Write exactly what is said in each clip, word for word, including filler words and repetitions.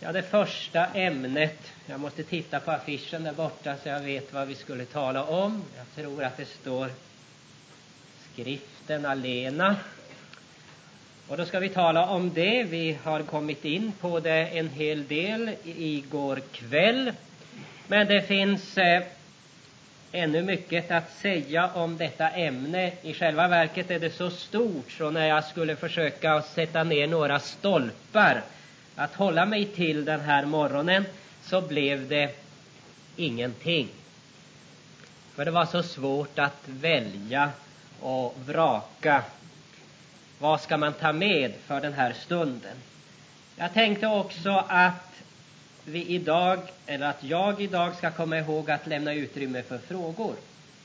Ja, det första ämnet, jag måste titta på affischen där borta så jag vet vad vi skulle tala om. Jag tror att det står skriften alena. Och då ska vi tala om det. Vi har kommit in på det en hel del igår kväll. Men det finns eh, ännu mycket att säga om detta ämne. I själva verket är det så stort så när jag skulle försöka sätta ner några stolpar att hålla mig till den här morgonen så blev det ingenting. För det var så svårt att välja och vraka. Vad ska man ta med för den här stunden? Jag tänkte också att vi idag, eller att jag idag ska komma ihåg att lämna utrymme för frågor.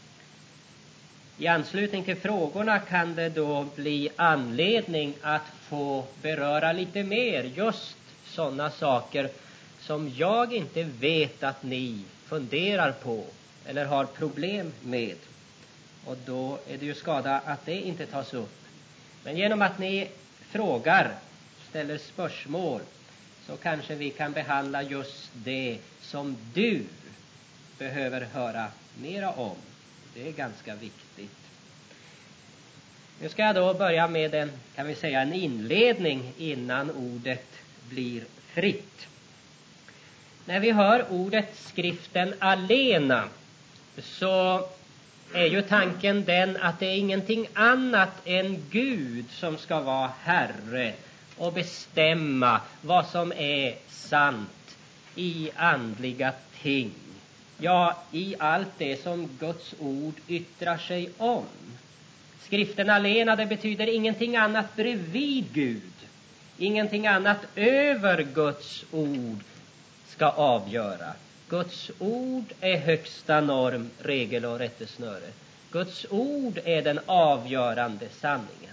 I anslutning till frågorna kan det då bli anledning att få beröra lite mer just sådana saker som jag inte vet att ni funderar på eller har problem med. Och då är det ju skada att det inte tas upp. Men genom att ni frågar, ställer spörsmål, så kanske vi kan behandla just det som du behöver höra mera om. Det är ganska viktigt. Nu ska jag då börja med en, kan vi säga, en inledning innan ordet blir fritt. När vi hör ordet skriften alena så är ju tanken den att det är ingenting annat än Gud som ska vara herre och bestämma vad som är sant i andliga ting. Ja, i allt det som Guds ord yttrar sig om. Skriften alena, det betyder ingenting annat bredvid Gud. Ingenting annat över Guds ord ska avgöra. Guds ord är högsta norm, regel och rättesnöre. Guds ord är den avgörande sanningen.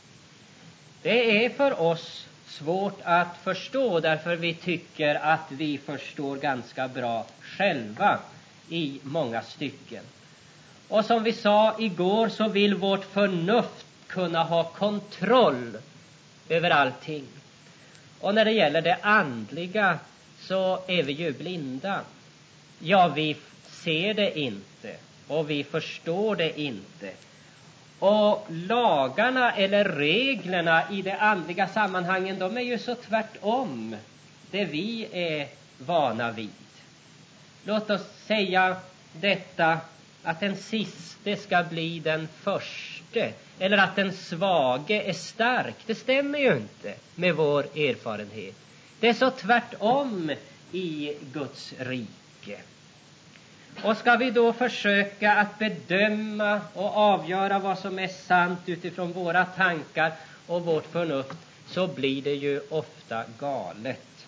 Det är för oss svårt att förstå därför vi tycker att vi förstår ganska bra själva i många stycken. Och som vi sa igår så vill vårt förnuft kunna ha kontroll över allting. Och när det gäller det andliga så är vi ju blinda. Ja, vi ser det inte och vi förstår det inte. Och lagarna eller reglerna i de andliga sammanhangen, de är ju så tvärtom det vi är vana vid. Låt oss säga detta att den siste ska bli den förste eller att den svage är stark. Det stämmer ju inte med vår erfarenhet. Det är så tvärtom i Guds rike. Och ska vi då försöka att bedöma och avgöra vad som är sant utifrån våra tankar och vårt förnuft så blir det ju ofta galet.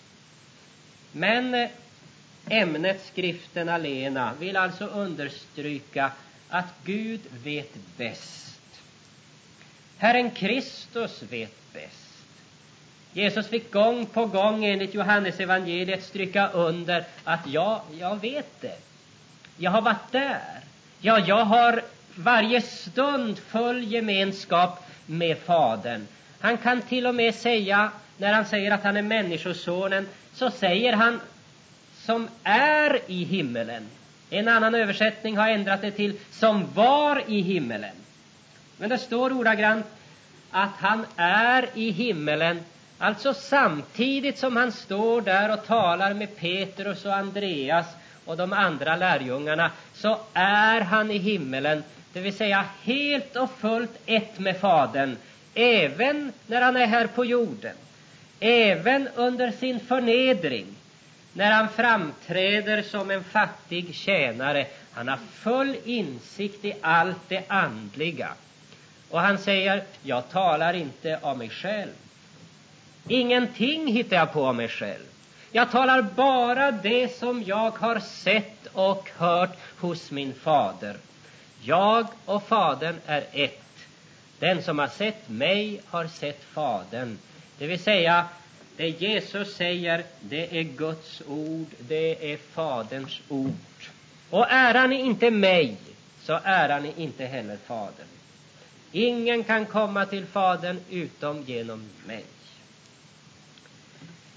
Men ämnet skriften alena vill alltså understryka att Gud vet bäst. Herren Kristus vet bäst. Jesus fick gång på gång enligt Johannes evangeliet stryka under att ja, jag vet det. Jag har varit där. Ja, jag har varje stund full gemenskap med Fadern. Han kan till och med säga, när han säger att han är människosonen, så säger han som är i himmelen. En annan översättning har ändrat det till som var i himmelen. Men det står ordagrant att han är i himmelen. Alltså samtidigt som han står där och talar med Petrus och Andreas och de andra lärjungarna så är han i himmelen. Det vill säga helt och fullt ett med Fadern. Även när han är här på jorden. Även under sin förnedring. När han framträder som en fattig tjänare. Han har full insikt i allt det andliga. Och han säger, jag talar inte av mig själv. Ingenting hittar jag på av mig själv. Jag talar bara det som jag har sett och hört hos min fader. Jag och fadern är ett. Den som har sett mig har sett fadern. Det vill säga, det Jesus säger, det är Guds ord, det är faderns ord. Och ärar ni inte mig, så ärar ni inte heller fadern. Ingen kan komma till fadern utom genom mig.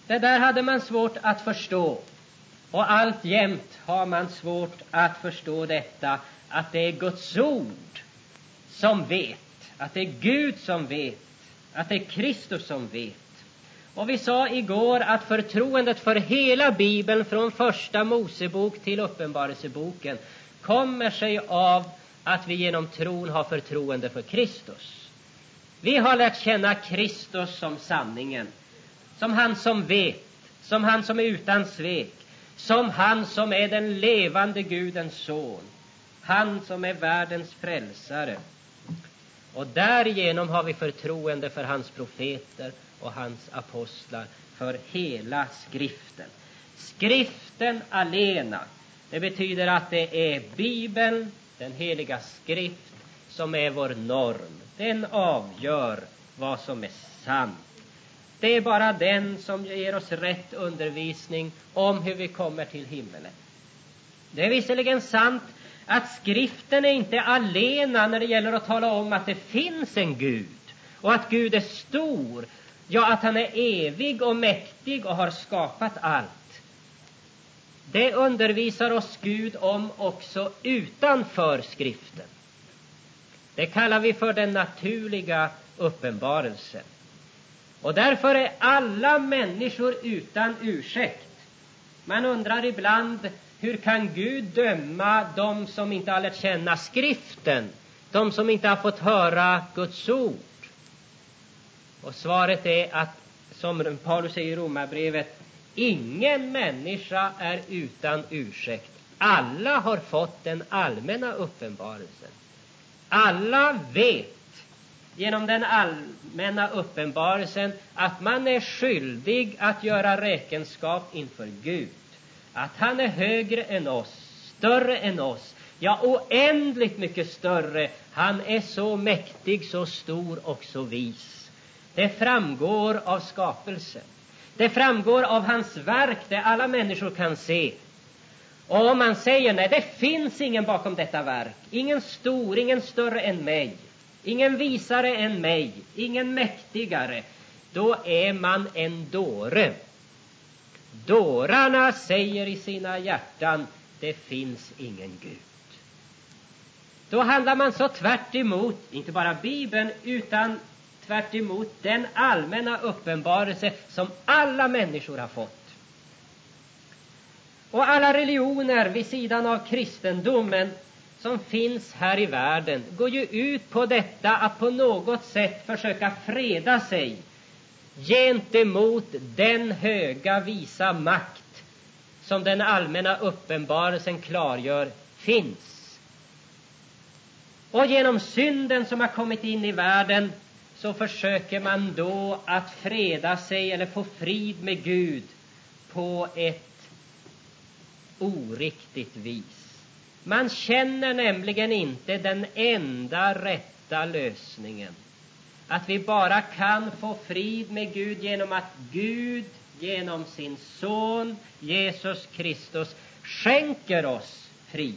Det där hade man svårt att förstå. Och alltjämt har man svårt att förstå detta, att det är Guds ord som vet, att det är Gud som vet, att det är Kristus som vet. Och vi sa igår att förtroendet för hela Bibeln från första Mosebok till Uppenbarelseboken kommer sig av att vi genom tron har förtroende för Kristus. Vi har lärt känna Kristus som sanningen, som han som vet, som han som är utan svek, som han som är den levande Gudens son, han som är världens frälsare. Och därigenom har vi förtroende för hans profeter och hans apostlar, för hela skriften. Skriften alena, det betyder att det är Bibeln, den heliga skrift, som är vår norm. Den avgör vad som är sant. Det är bara den som ger oss rätt undervisning om hur vi kommer till himmelen. Det är visserligen sant att skriften är inte alena när det gäller att tala om att det finns en Gud och att Gud är stor, ja, att han är evig och mäktig och har skapat allt. Det undervisar oss Gud om också utanför skriften. Det kallar vi för den naturliga uppenbarelsen. Och därför är alla människor utan ursäkt. Man undrar ibland, hur kan Gud döma de som inte har lärt känna skriften, de som inte har fått höra Guds ord? Och svaret är att, som Paulus säger i Romarbrevet, ingen människa är utan ursäkt. Alla har fått den allmänna uppenbarelsen. Alla vet genom den allmänna uppenbarelsen att man är skyldig att göra räkenskap inför Gud. Att han är högre än oss, större än oss, ja, oändligt mycket större. Han är så mäktig, så stor och så vis. Det framgår av skapelsen. Det framgår av hans verk, det alla människor kan se. Och om man säger, nej, det finns ingen bakom detta verk, ingen stor, ingen större än mig, ingen visare än mig, ingen mäktigare, då är man en dåre. Dårarna säger i sina hjärtan, det finns ingen Gud. Då handlar man så tvärt emot, inte bara Bibeln, utan tvärt emot den allmänna uppenbarelse som alla människor har fått. Och alla religioner vid sidan av kristendomen som finns här i världen går ju ut på detta, att på något sätt försöka freda sig gentemot den höga visa makt som den allmänna uppenbarelsen klargör finns. Och genom synden som har kommit in i världen så försöker man då att freda sig eller få frid med Gud på ett oriktigt vis. Man känner nämligen inte den enda rätta lösningen. Att vi bara kan få frid med Gud genom att Gud genom sin son Jesus Kristus skänker oss frid.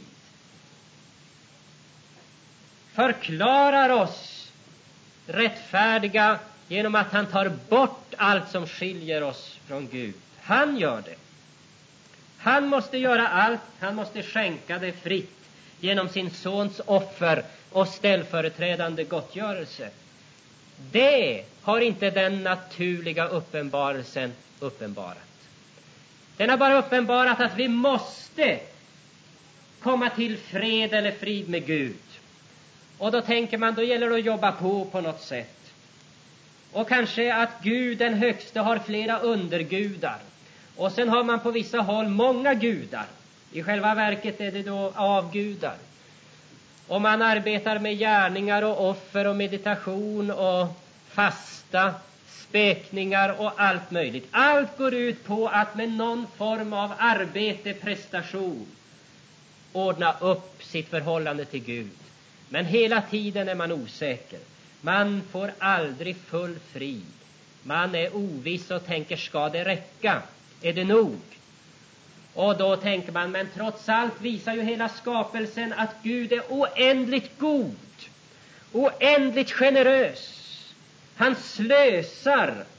Förklarar oss rättfärdiga genom att han tar bort allt som skiljer oss från Gud. Han gör det. Han måste göra allt, han måste skänka det fritt genom sin sons offer och ställföreträdande gottgörelse. Det har inte den naturliga uppenbarelsen uppenbarat. Den har bara uppenbarat att vi måste komma till fred eller frid med Gud. Och då tänker man, då gäller det att jobba på på något sätt. Och kanske att Gud den högste har flera undergudar. Och sen har man på vissa håll många gudar. I själva verket är det då avgudar. Och man arbetar med gärningar och offer och meditation och fasta, spekningar och allt möjligt. Allt går ut på att med någon form av arbete, prestation, ordna upp sitt förhållande till Gud. Men hela tiden är man osäker. Man får aldrig full frid. Man är oviss och tänker, ska det räcka? Är det nog? Och då tänker man, men trots allt visar ju hela skapelsen att Gud är oändligt god, oändligt generös. Han slösar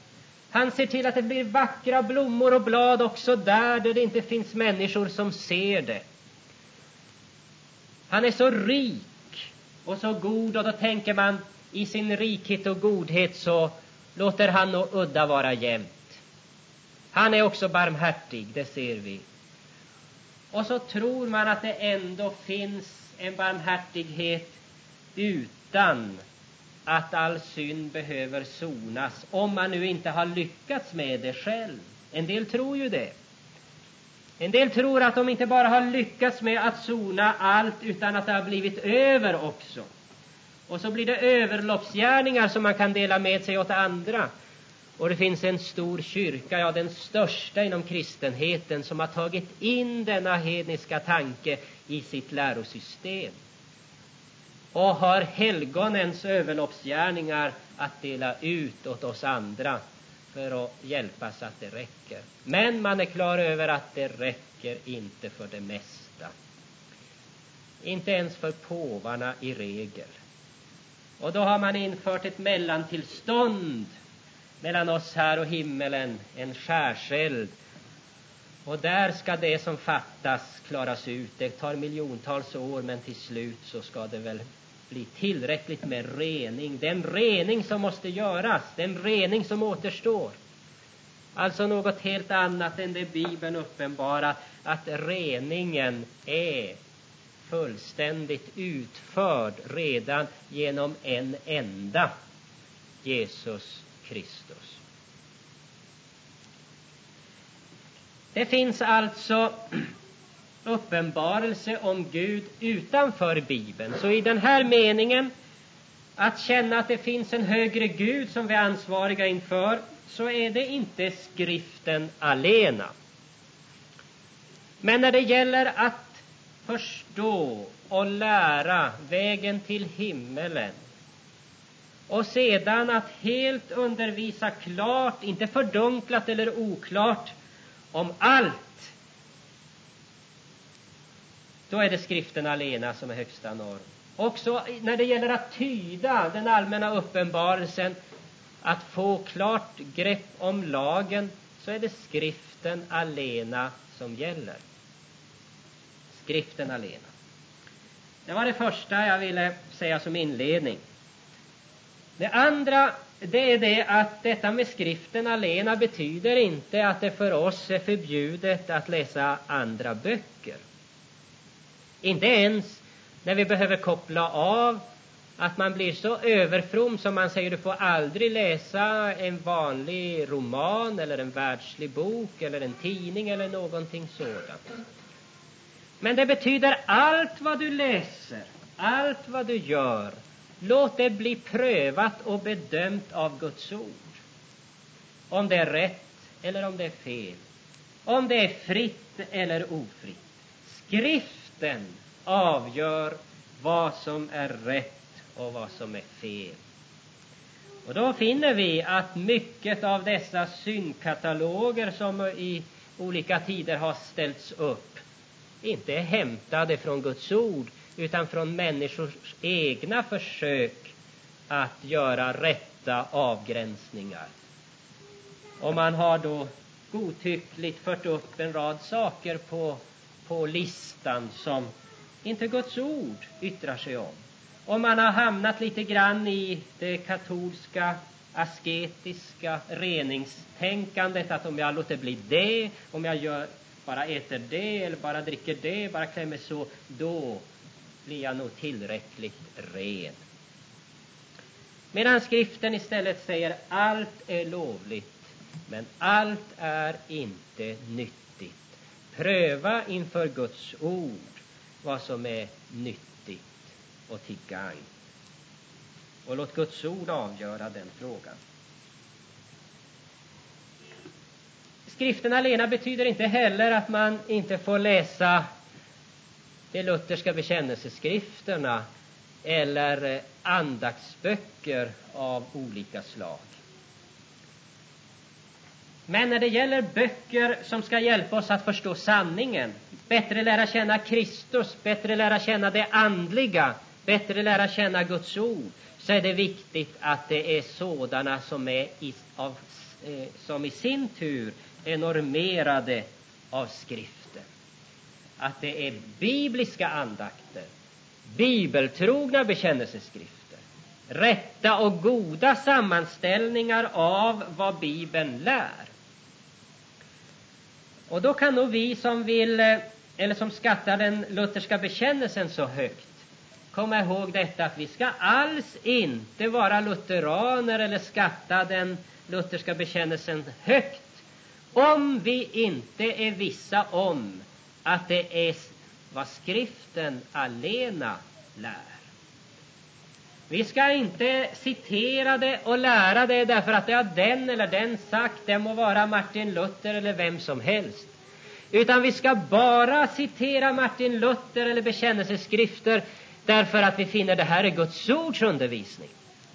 Han ser till att det blir vackra blommor och blad också där, där det inte finns människor som ser det. Han är så rik och så god, och då tänker man i sin rikhet och godhet så låter han och udda vara jämnt. Han är också barmhärtig, det ser vi. Och så tror man att det ändå finns en barmhärtighet utan att all synd behöver sonas, om man nu inte har lyckats med det själv. En del tror ju det. En del tror att de inte bara har lyckats med att sona allt, utan att det har blivit över också. Och så blir det överloppsgärningar som man kan dela med sig åt andra. Och det finns en stor kyrka, ja den största inom kristenheten, som har tagit in denna hedniska tanke i sitt lärosystem. Och har helgonens överloppsgärningar att dela ut åt oss andra för att hjälpa så att det räcker. Men man är klar över att det räcker inte för det mesta. Inte ens för påvarna i regel. Och då har man infört ett mellantillstånd mellan oss här och himmelen, en skärseld. Och där ska det som fattas klaras ut. Det tar miljontals år, men till slut så ska det väl bli tillräckligt med rening. Den rening som måste göras, den rening som återstår. Alltså något helt annat än det Bibeln uppenbarar, att reningen är fullständigt utförd redan genom en enda, Jesus Kristus. Det finns alltså uppenbarelse om Gud utanför Bibeln. Så i den här meningen, att känna att det finns en högre Gud som vi är ansvariga inför, så är det inte skriften alena. Men när det gäller att förstå och lära vägen till himmelen, och sedan att helt undervisa klart, inte fördunklat eller oklart, om allt, då är det skriften alena som är högsta norm. Också när det gäller att tyda den allmänna uppenbarelsen, att få klart grepp om lagen, så är det skriften alena som gäller. Skriften alena. Det var det första jag ville säga som inledning. Det andra, det är det att detta med skriften alena betyder inte att det för oss är förbjudet att läsa andra böcker. Inte ens när vi behöver koppla av, att man blir så överfrom som man säger du får aldrig läsa en vanlig roman eller en världslig bok eller en tidning eller någonting sådant. Men det betyder allt vad du läser, allt vad du gör, låt det bli prövat och bedömt av Guds ord. Om det är rätt eller om det är fel. Om det är fritt eller ofritt. Skriften avgör vad som är rätt och vad som är fel. Och då finner vi att mycket av dessa syndkataloger som i olika tider har ställts upp inte är hämtade från Guds ord, utan från människors egna försök att göra rätta avgränsningar. Och man har då godtyckligt fört upp en rad saker på, på listan som inte Guds ord yttrar sig om. Och man har hamnat lite grann i det katolska asketiska reningstänkandet, att om jag låter bli det, om jag gör, bara äter det eller bara dricker det, bara klär mig så, då blir jag nog tillräckligt ren. Medan skriften istället säger allt är lovligt, men allt är inte nyttigt. Pröva inför Guds ord vad som är nyttigt och till gagn. Och låt Guds ord avgöra den frågan. Skriften alena betyder inte heller att man inte får läsa de lutherska bekännelseskrifterna eller andaktsböcker av olika slag. Men när det gäller böcker som ska hjälpa oss att förstå sanningen, bättre lära känna Kristus, bättre lära känna det andliga, bättre lära känna Guds ord, så är det viktigt att det är sådana som är i, av eh, som i sin tur är normerade av skriften. Att det är bibliska andakter, bibeltrogna bekännelseskrifter, rätta och goda sammanställningar av vad Bibeln lär. Och då kan nog vi som vill, eller som skattar den lutherska bekännelsen så högt, komma ihåg detta, att vi ska alls inte vara lutheraner eller skatta den lutherska bekännelsen högt om vi inte är vissa om att det är vad skriften alena lär. Vi ska inte citera det och lära det därför att det har den eller den sagt, det må vara Martin Luther eller vem som helst. Utan vi ska bara citera Martin Luther eller bekännelseskrifter därför att vi finner det här är Guds ords undervisning.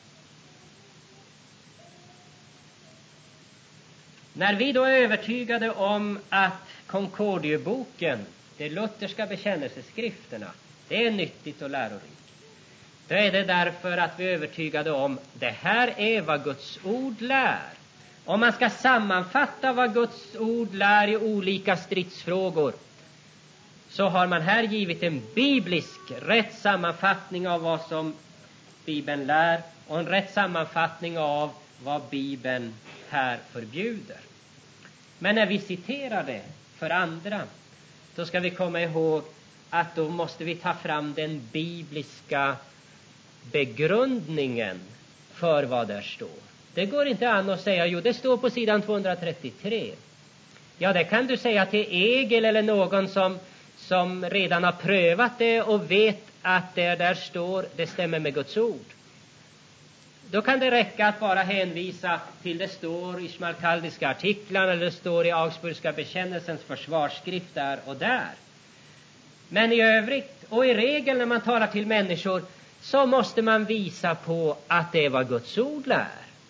När vi då är övertygade om att Concordieboken, de lutherska bekännelseskrifterna, det är nyttigt och lärorikt, då är det därför att vi är övertygade om det här är vad Guds ord lär. Om man ska sammanfatta vad Guds ord lär i olika stridsfrågor, så har man här givit en biblisk rätt sammanfattning av vad som Bibeln lär och en rätt sammanfattning av vad Bibeln här förbjuder. Men när vi citerar det för andra, då ska vi komma ihåg att då måste vi ta fram den bibliska begrundningen för vad där står. Det går inte an att säga, jo det står på sidan tvåhundratrettiotre. Ja, det kan du säga till Egel eller någon som, som redan har prövat det och vet att det där står, det stämmer med Guds ord. Då kan det räcka att bara hänvisa till det står i schmalkaldiska artiklar eller det står i Augsburgska bekännelsens försvarsskrift där och där. Men i övrigt och i regel när man talar till människor så måste man visa på att det är vad Guds ord lär.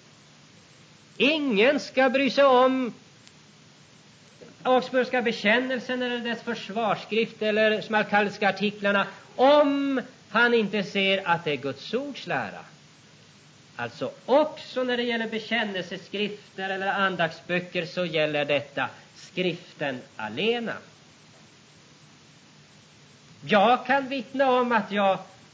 Ingen ska bry sig om Augsburgska bekännelsen eller dess försvarsskrift eller schmalkaldiska artiklarna om han inte ser att det är Guds ords lära. Alltså också när det gäller bekännelseskrifter eller andaktsböcker så gäller detta skriften alena. Jag kan vittna om att jag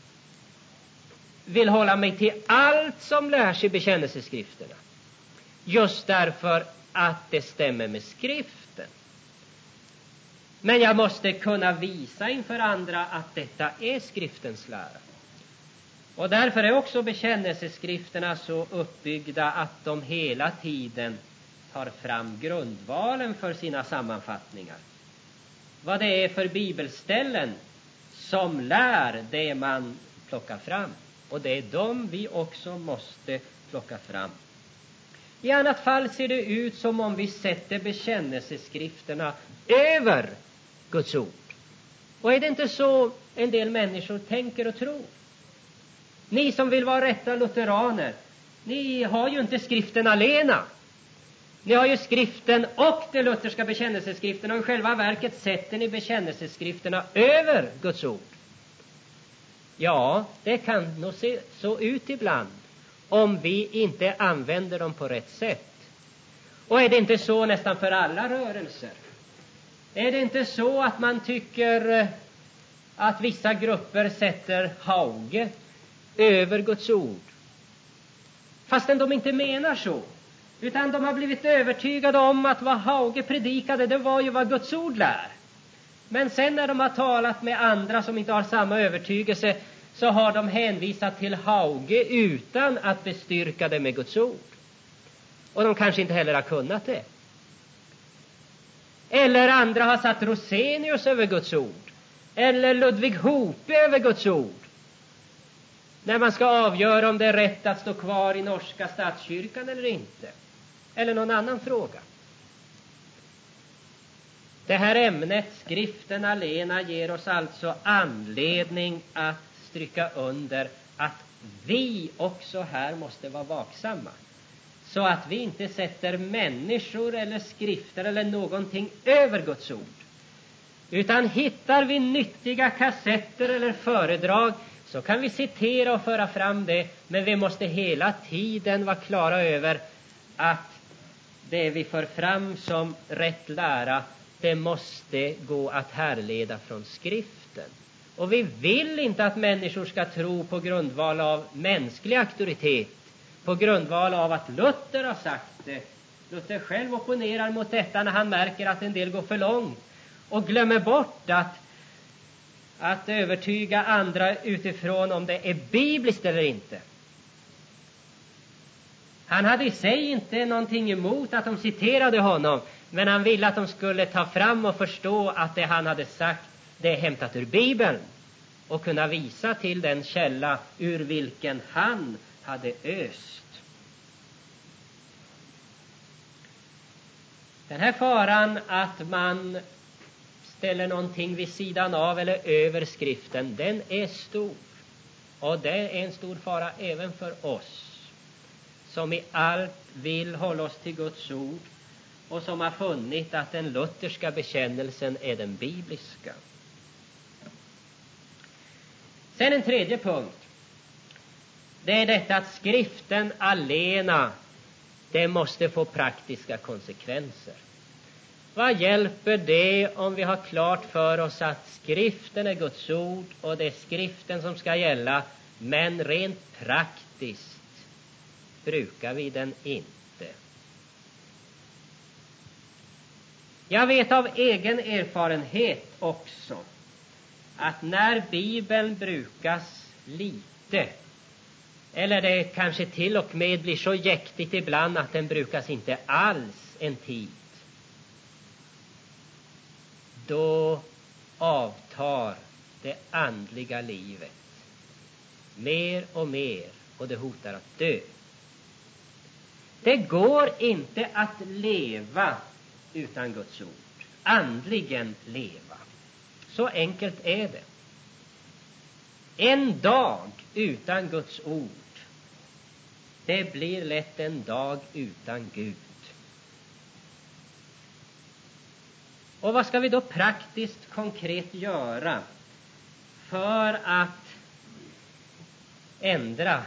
vill hålla mig till allt som lärs i bekännelseskrifterna. Just därför att det stämmer med skriften. Men jag måste kunna visa inför andra att detta är skriftens lära. Och därför är också bekännelseskrifterna så uppbyggda att de hela tiden tar fram grundvalen för sina sammanfattningar. Vad det är för bibelställen som lär det man plockar fram. Och det är de vi också måste plocka fram. I annat fall ser det ut som om vi sätter bekännelseskrifterna över Guds ord. Och är det inte så en del människor tänker och tror? Ni som vill vara rätta lutheraner, ni har ju inte skriften alena. Ni har ju skriften och de lutherska bekännelseskrifterna, och i själva verket sätter ni bekännelseskrifterna över Guds ord. Ja, det kan nog se så ut ibland om vi inte använder dem på rätt sätt. Och är det inte så nästan för alla rörelser? Är det inte så att man tycker att vissa grupper sätter Hauge över Guds ord? Fastän de inte menar så. Utan de har blivit övertygade om att vad Hauge predikade, det var ju vad Guds ord lär. Men sen när de har talat med andra som inte har samma övertygelse, så har de hänvisat till Hauge utan att bestyrka det med Guds ord. Och de kanske inte heller har kunnat det. Eller andra har satt Rosenius över Guds ord. Eller Ludvig Hope över Guds ord. När man ska avgöra om det är rätt att stå kvar i norska statskyrkan eller inte. Eller någon annan fråga. Det här ämnet, skriften alena, ger oss alltså anledning att stryka under att vi också här måste vara vaksamma. Så att vi inte sätter människor eller skrifter eller någonting över Guds ord. Utan hittar vi nyttiga kassetter eller föredrag, så kan vi citera och föra fram det. Men vi måste hela tiden vara klara över att det vi för fram som rätt lära, det måste gå att härleda från skriften. Och vi vill inte att människor ska tro på grundval av mänsklig auktoritet, på grundval av att Luther har sagt det. Luther själv opponerar mot detta när han märker att en del går för långt och glömmer bort att, att övertyga andra utifrån om det är bibliskt eller inte. Han hade i sig inte någonting emot att de citerade honom, men han ville att de skulle ta fram och förstå att det han hade sagt, det är hämtat ur Bibeln, och kunna visa till den källa ur vilken han hade öst. Den här faran att man ställer någonting vid sidan av eller över skriften, den är stor. Och det är en stor fara även för oss som i allt vill hålla oss till Guds ord och som har funnit att den lutherska bekännelsen är den bibliska. Sen en tredje punkt. Det är detta att skriften alena, det måste få praktiska konsekvenser. Vad hjälper det om vi har klart för oss att skriften är Guds ord och det är skriften som ska gälla, men rent praktiskt brukar vi den inte? Jag vet av egen erfarenhet också att när Bibeln brukas lite, eller det kanske till och med blir så jäktigt ibland att den brukas inte alls en tid, då avtar det andliga livet mer och mer och det hotar att dö. Det går inte att leva utan Guds ord. Andligen leva. Så enkelt är det. En dag utan Guds ord, det blir lätt en dag utan Gud. Och vad ska vi då praktiskt konkret göra för att ändra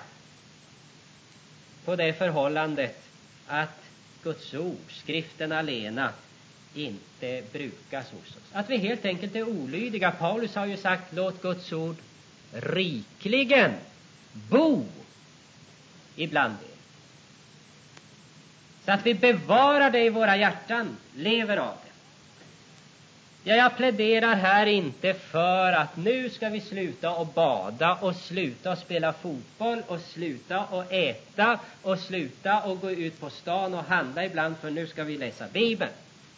på det förhållandet att Guds ord, skriften alena, inte brukas hos oss? Att vi helt enkelt är olydiga. Paulus har ju sagt, låt Guds ord rikligen bo ibland er. Så att vi bevarar det i våra hjärtan, lever av det. Ja, jag pläderar här inte för att nu ska vi sluta att bada och sluta att spela fotboll och sluta att äta och sluta att gå ut på stan och handla ibland, för nu ska vi läsa Bibeln.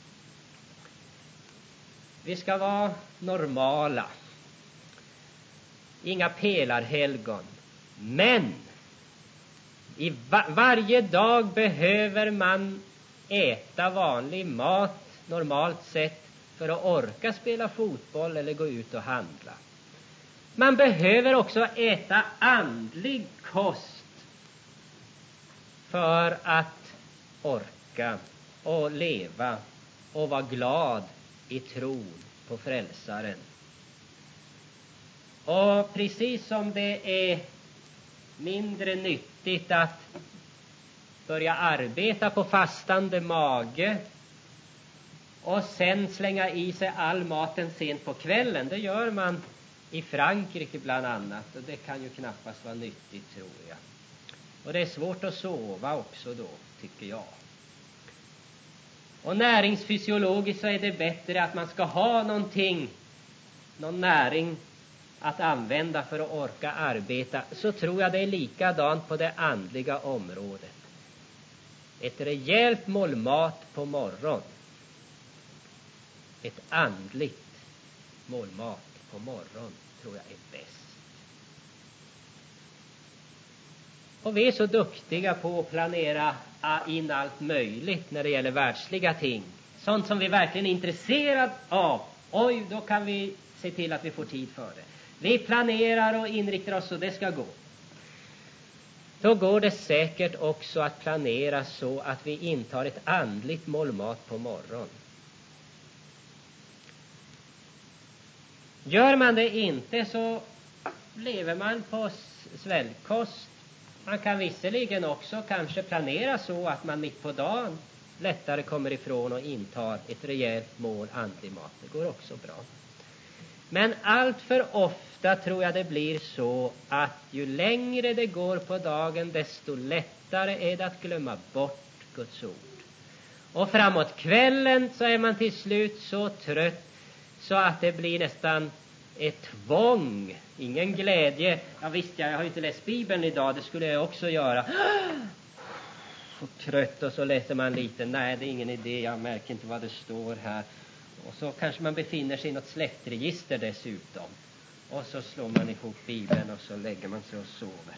Vi ska vara normala. Inga pelarhelgon. Men i va- varje dag behöver man äta vanlig mat normalt sett för att orka spela fotboll eller gå ut och handla. Man behöver också äta andlig kost för att orka och leva och vara glad i tron på frälsaren. Och precis som det är mindre nyttigt att börja arbeta på fastande mage och sen slänga i sig all maten sent på kvällen, det gör man i Frankrike bland annat, och det kan ju knappast vara nyttigt, tror jag. Och det är svårt att sova också då, tycker jag. Och näringsfysiologiskt så är det bättre att man ska ha någonting, någon näring att använda för att orka arbeta. Så tror jag det är likadant på det andliga området. Ett rejält mål mat på morgon. Ett andligt mål mat på morgon tror jag är bäst. Och vi är så duktiga på att planera in allt möjligt när det gäller världsliga ting. Sånt som vi verkligen är intresserade av. Oj, då kan vi se till att vi får tid för det. Vi planerar och inriktar oss så det ska gå. Då går det säkert också att planera så att vi intar ett andligt mål mat på morgon. Gör man det inte så lever man på svällkost. Man kan visserligen också kanske planera så att man mitt på dagen lättare kommer ifrån och intar ett rejält mål andlig mat. Det går också bra. Men allt för ofta tror jag det blir så att ju längre det går på dagen, desto lättare är det att glömma bort Guds ord. Och framåt kvällen så är man till slut så trött så att det blir nästan ett tvång, ingen glädje. Ja visst, jag har ju inte läst Bibeln idag, det skulle jag också göra. Så trött, och så läser man lite. Nej, det är ingen idé, jag märker inte vad det står här. Och så kanske man befinner sig i något släktregister dessutom. Och så slår man ihop Bibeln och så lägger man sig och sover.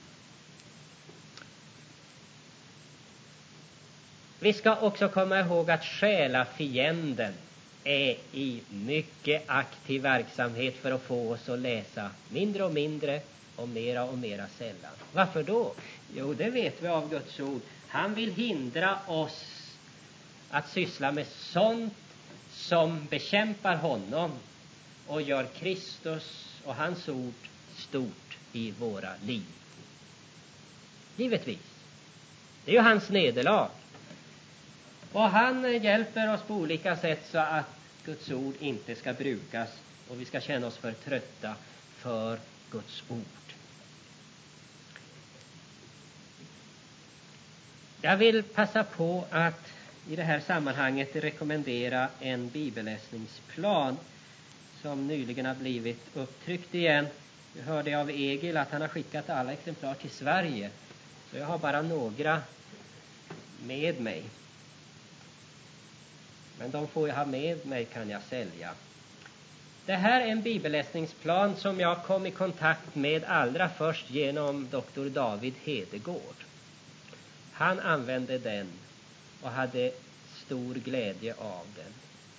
Vi ska också komma ihåg att själafienden är i mycket aktiv verksamhet för att få oss att läsa mindre och mindre och mera och mera sällan. Varför då? Jo, det vet vi av Guds ord. Han vill hindra oss att syssla med sånt som bekämpar honom och gör Kristus och hans ord stort i våra liv. Givetvis. Det är ju hans nederlag. Och han hjälper oss på olika sätt så att Guds ord inte ska brukas och vi ska känna oss för trötta för Guds ord. Jag vill passa på att i det här sammanhanget rekommendera en bibelläsningsplan som nyligen har blivit upptryckt igen. Jag hörde av Egil att han har skickat alla exemplar till Sverige. Så jag har bara några med mig. Men de får jag ha med mig, kan jag sälja. Det här är en bibelläsningsplan som jag kom i kontakt med allra först genom doktor David Hedegård. Han använde den och hade stor glädje av den.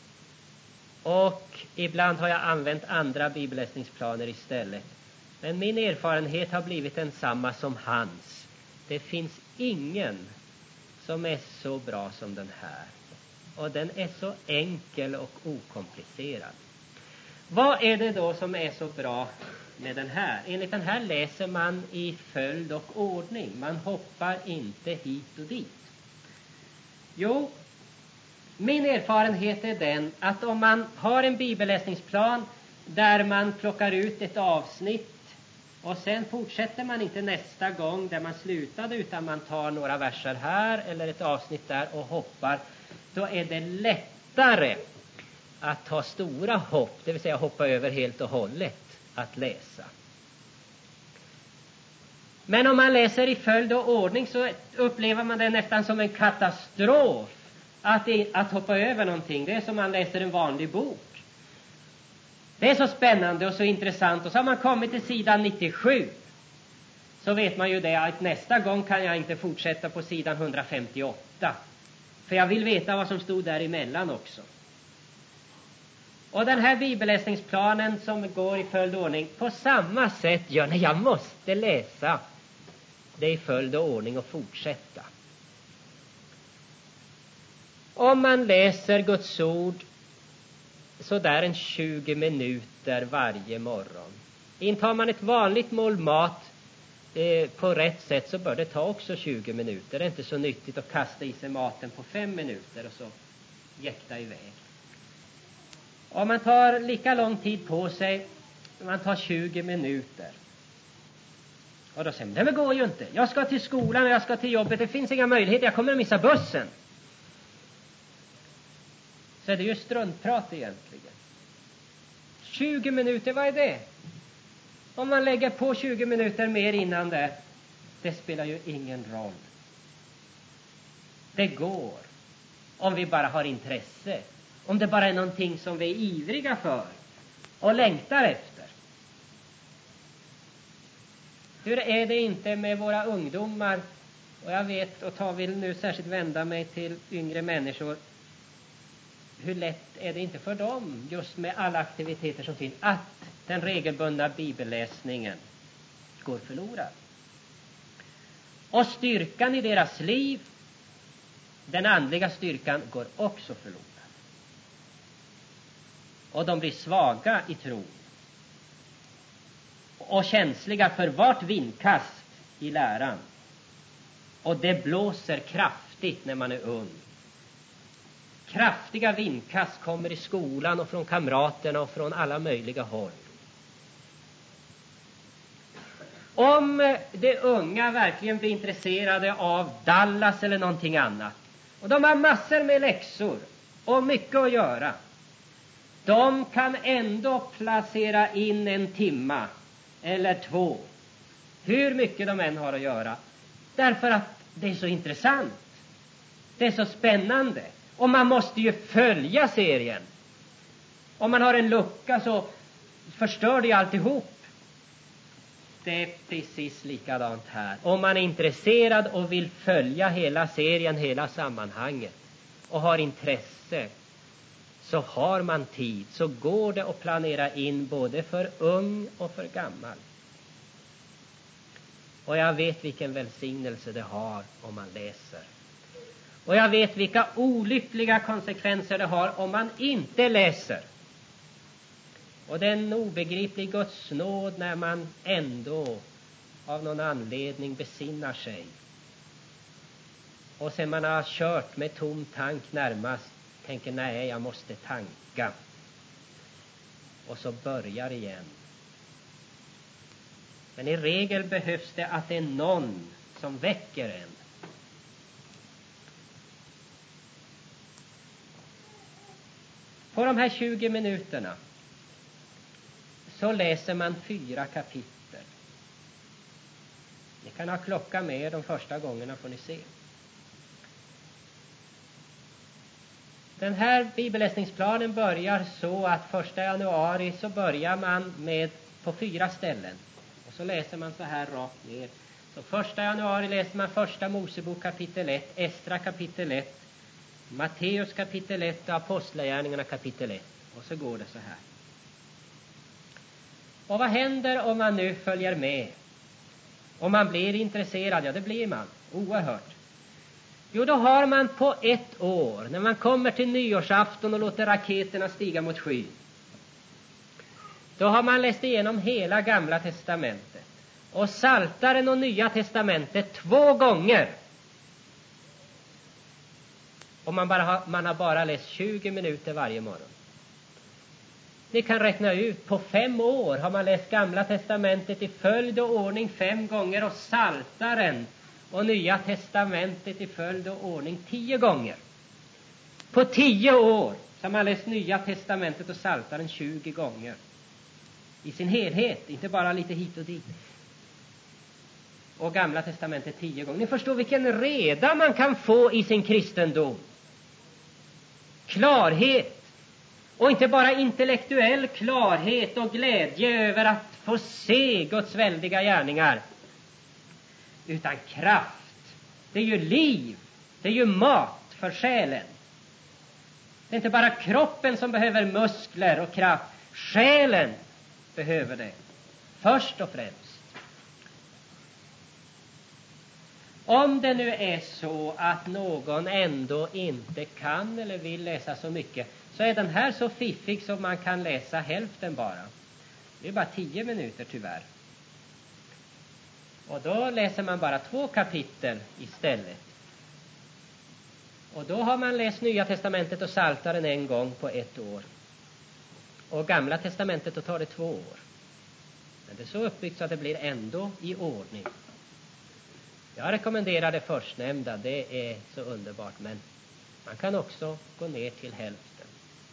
Och ibland har jag använt andra bibelläsningsplaner istället. Men min erfarenhet har blivit densamma som hans. Det finns ingen som är så bra som den här. Och den är så enkel och okomplicerad. Vad är det då som är så bra med den här? Enligt den här läser man i följd och ordning. Man hoppar inte hit och dit. Jo, min erfarenhet är den att om man har en bibelläsningsplan där man plockar ut ett avsnitt och sen fortsätter man inte nästa gång där man slutade utan man tar några verser här eller ett avsnitt där och hoppar, då är det lättare att ta stora hopp, det vill säga hoppa över helt och hållet att läsa. Men om man läser i följd och ordning så upplever man det nästan som en katastrof att, att hoppa över någonting. Det är som man läser en vanlig bok. Det är så spännande och så intressant. Och så har man kommit till sidan nittiosju. Så vet man ju det att nästa gång kan jag inte fortsätta på sidan etthundrafemtioåtta. För jag vill veta vad som stod där emellan också. Och den här bibelläsningsplanen som går i följd och ordning på samma sätt gör när jag måste läsa det i följd och ordning och fortsätta. Om man läser Guds ord så där en tjugo minuter varje morgon. Intar man ett vanligt mål mat eh, på rätt sätt så bör det ta också tjugo minuter. Det är inte så nyttigt att kasta i sig maten på fem minuter och så jäkta iväg. Om man tar lika lång tid på sig, man tar tjugo minuter. Och då säger man, det går ju inte. Jag ska till skolan och jag ska till jobbet. Det finns inga möjligheter, jag kommer att missa bussen. Så det är ju struntprat egentligen. tjugo minuter, vad är det? Om man lägger på tjugo minuter mer innan det, det spelar ju ingen roll. Det går. Om vi bara har intresse. Om det bara är någonting som vi är ivriga för och längtar efter. Hur är det inte med våra ungdomar? Och jag vet, och tar vill nu särskilt vända mig till yngre människor. Hur lätt är det inte för dem, just med alla aktiviteter som finns, att den regelbundna bibelläsningen går förlorad. Och styrkan i deras liv, den andliga styrkan, går också förlorad. Och de blir svaga i tro. Och känsliga för vart vindkast i läran. Och det blåser kraftigt när man är ung. kraftiga vindkast kommer i skolan och från kamraterna och från alla möjliga håll. Om de unga verkligen blir intresserade av Dallas eller någonting annat, och de har massor med läxor och mycket att göra, de kan ändå placera in en timma eller två, hur mycket de än har att göra, därför att det är så intressant, det är så spännande, och man måste ju följa serien. Om man har en lucka så förstör det alltihop. Det är precis likadant här. Om man är intresserad och vill följa hela serien, hela sammanhanget, och har intresse, så har man tid, så går det att planera in både för ung och för gammal. Och jag vet vilken välsignelse det har om man läser. Och jag vet vilka olyckliga konsekvenser det har om man inte läser. Och det är en obegriplig Guds nåd när man ändå av någon anledning besinnar sig. Och sen man har kört med tom tank närmast, tänker nej, jag måste tanka. Och så börjar igen. Men i regel behövs det att det är någon som väcker en. På de här tjugo minuterna så läser man fyra kapitel. Ni kan ha klocka med er de första gångerna, får ni se. Den här bibelläsningsplanen börjar så att första januari så börjar man med på fyra ställen. Och så läser man så här rakt ner. Så första januari läser man första Mosebok kapitel ett, Estra kapitel ett, Matteus kapitel ett och Apostlagärningarna kapitel ett. Och så går det så här. Och vad händer om man nu följer med? Om man blir intresserad, ja det blir man, oerhört. Jo, då har man på ett år, när man kommer till nyårsafton och låter raketerna stiga mot skyn, då har man läst igenom hela Gamla testamentet och Psaltaren och Nya testamentet två gånger. Och man, bara har, man har bara läst tjugo minuter varje morgon. Ni kan räkna ut, på fem år har man läst Gamla testamentet i följd och ordning fem gånger och Psaltaren och Nya testamentet i följd och ordning tio gånger. På tio år har man läst Nya testamentet och Psaltaren tjugo gånger. I sin helhet, inte bara lite hit och dit. Och Gamla testamentet tio gånger. Ni förstår vilken reda man kan få i sin kristendom. Klarhet. Och inte bara intellektuell klarhet och glädje över att få se Guds väldiga gärningar, utan kraft. Det är ju liv. Det är ju mat för själen. Det är inte bara kroppen som behöver muskler och kraft. Själen behöver det. Först och främst. Om det nu är så att någon ändå inte kan eller vill läsa så mycket, så är den här så fiffig som man kan läsa hälften bara. Det är bara tio minuter tyvärr. Och då läser man bara två kapitel istället. Och då har man läst Nya testamentet och Psaltaren en gång på ett år. Och Gamla testamentet då tar det två år. Men det är så uppbyggt så att det blir ändå i ordning. Jag rekommenderar det förstnämnda, det är så underbart. Men man kan också gå ner till hälften.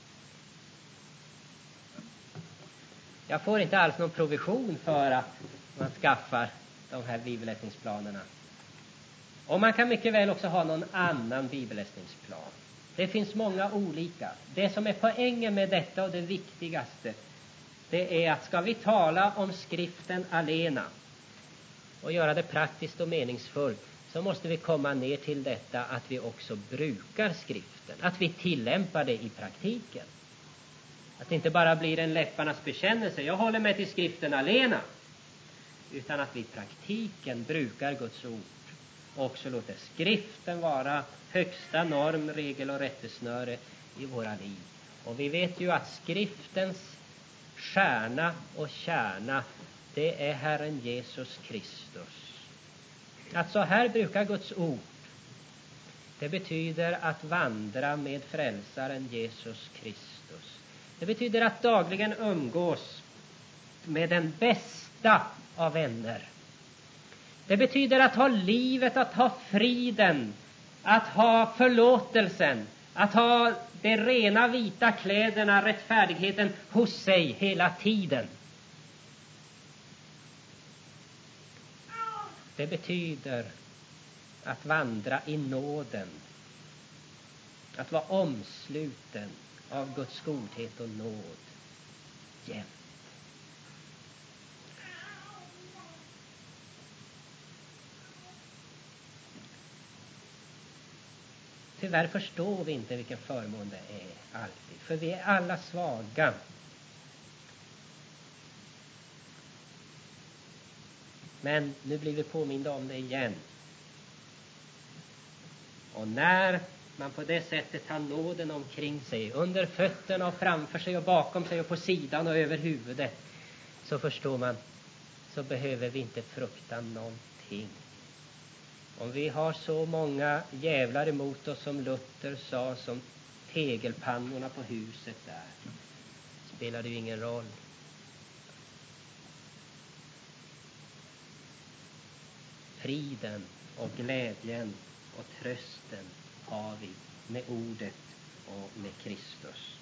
Jag får inte alls någon provision för att man skaffar de här bibelläsningsplanerna. Och man kan mycket väl också ha någon annan bibelläsningsplan. Det finns många olika. Det som är poängen med detta och det viktigaste, det är att ska vi tala om skriften alena och göra det praktiskt och meningsfullt, så måste vi komma ner till detta att vi också brukar skriften. Att vi tillämpar det i praktiken. Att det inte bara blir en läpparnas bekännelse, jag håller mig till skriften alena. Utan att vi i praktiken brukar Guds ord. Och också låter skriften vara högsta norm, regel och rättesnöre i våra liv. Och vi vet ju att skriftens stjärna och kärna, det är Herren Jesus Kristus. Att så här brukar Guds ord. Det betyder att vandra med frälsaren Jesus Kristus. Det betyder att dagligen umgås med den bästa av vänner. Det betyder att ha livet, att ha friden, att ha förlåtelsen, att ha de rena vita kläderna, rättfärdigheten hos sig hela tiden. Det betyder att vandra i nåden, att vara omsluten av Guds godhet och nåd jämt. Tyvärr förstår vi inte vilken förmån det är alltid, för vi är alla svaga. Men nu blir vi påminda om det igen. Och när man på det sättet har nåden omkring sig, under fötterna och framför sig och bakom sig och på sidan och över huvudet, så förstår man, så behöver vi inte frukta någonting. Om vi har så många jävlar emot oss som Luther sa, som tegelpannorna på huset där, spelar det ju ingen roll. Friden och glädjen och trösten har vi med ordet och med Kristus.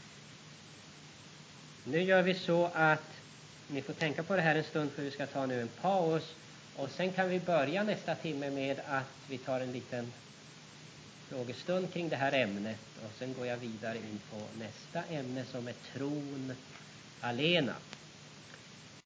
Nu gör vi så att ni får tänka på det här en stund, för vi ska ta nu en paus. Och sen kan vi börja nästa timme med att vi tar en liten frågestund kring det här ämnet. Och sen går jag vidare in på nästa ämne som är tron alena.